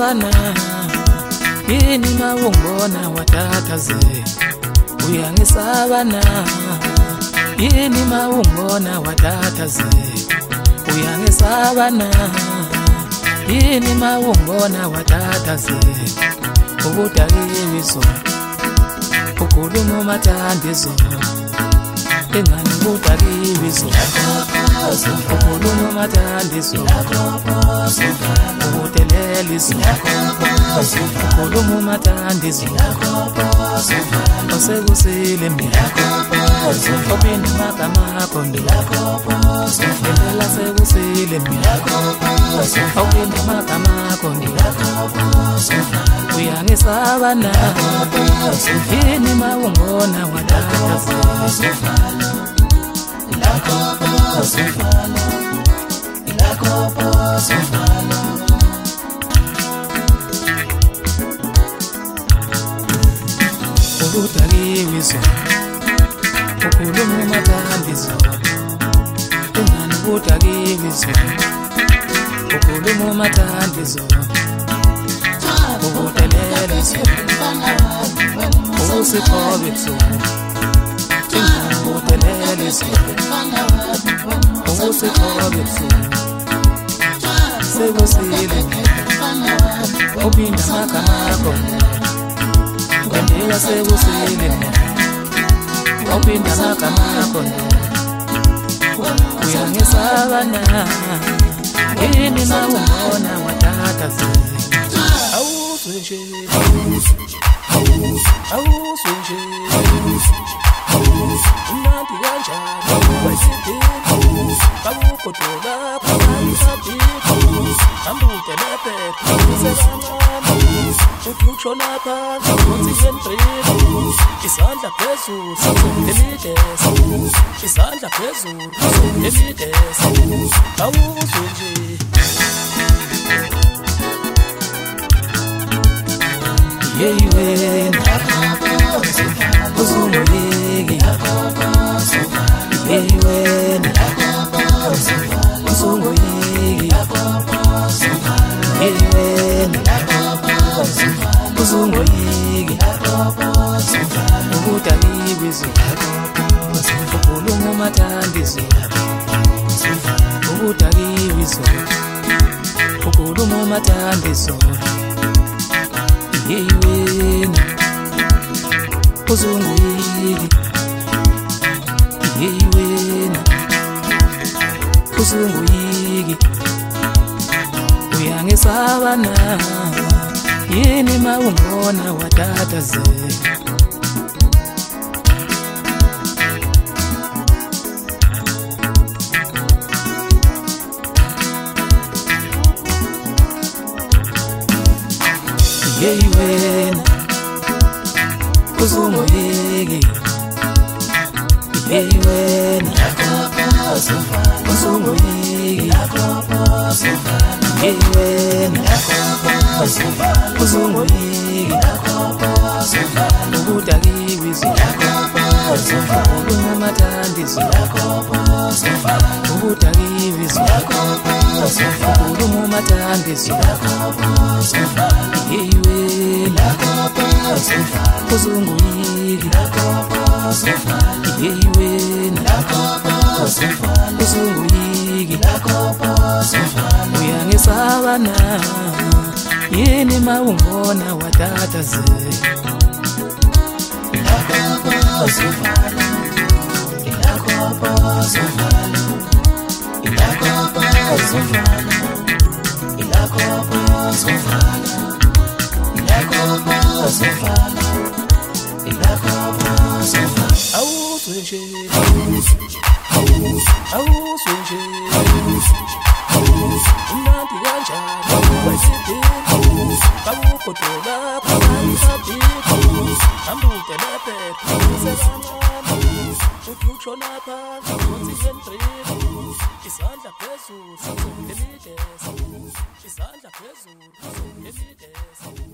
Uyangisabana yini mawungibona watathaze Uyangisabana yini mawungibona watathaze Uyangisabana yini mawungibona watathaze Ubutakiso ukhuluma mathandiso engani ubutakiso ukhuluma mathandiso ubuteleliso ukhuluma mathandiso osekusile mina obini magama akho ngempela sekusile mina obini magama akho Uyangisabana yini mawungibona watathaze Ubutakiso ukhuluma mathandiso engani ubutakiso ukhuluma mathandiso ubuteleliso ubusiqobitso engani ubuteleliso ubusiqobitso sekusile ubinda magama akho ngempela sekusile ubinda magama akho Uyangisabana yini mawungibona watathaze Unandi kanjani wesiphi kabugodola kwabantu ambude nephethe usebancane utshona phansi unsi endrini isandla phezulu emidesa isandla phezulu emidesa awuzwe nje Wena uzunguleki wena uzunguleki wena uzunguleki ubutakiso ukhuluma mathandiso ubutakiso ukhuluma mathandiso Wena uzunguleki wena uzunguleki Uyangisabana yini mawungibona watathaze Wena uzunguleki wena uzunguleki wena uzunguleki ubutakiso ukhuluma mathandiso ubutakiso ukhuluma mathandiso wena uzunguleki wena uzunguleki Uyangisabana yini mawungibona watathaze Unandi kanjani wesiphi kabugodola kwabantu ambude nephethe usebancane utshona phansi unsi endrini isandla phezulu emidesa isandla phezulu emidesa